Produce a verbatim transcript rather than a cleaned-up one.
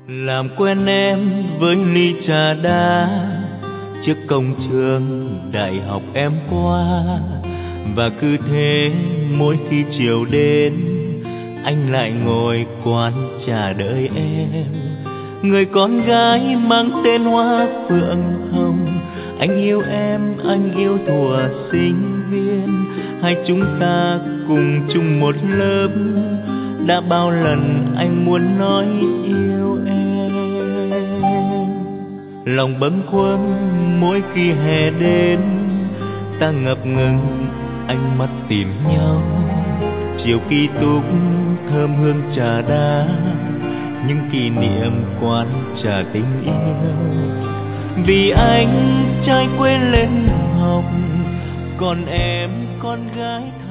Làm quen em với ly trà đá trước cổng trường đại học em qua, và cứ thế mỗi khi chiều đến anh lại ngồi quán trà đợi em. Người con gái mang tên Hoa Phượng Hồng, anh yêu em, anh yêu thuở sinh viên. Hai chúng ta cùng chung một lớp, đã bao lần anh muốn nói yêu em. Lòng bâng khuâng mỗi khi hè đến, ta ngập ngừng ánh mắt tìm nhau. Chiều ký túc thơm hương trà đá, những kỷ niệm quán trà tình yêu. Vì anh trai quê lên học, còn em con gái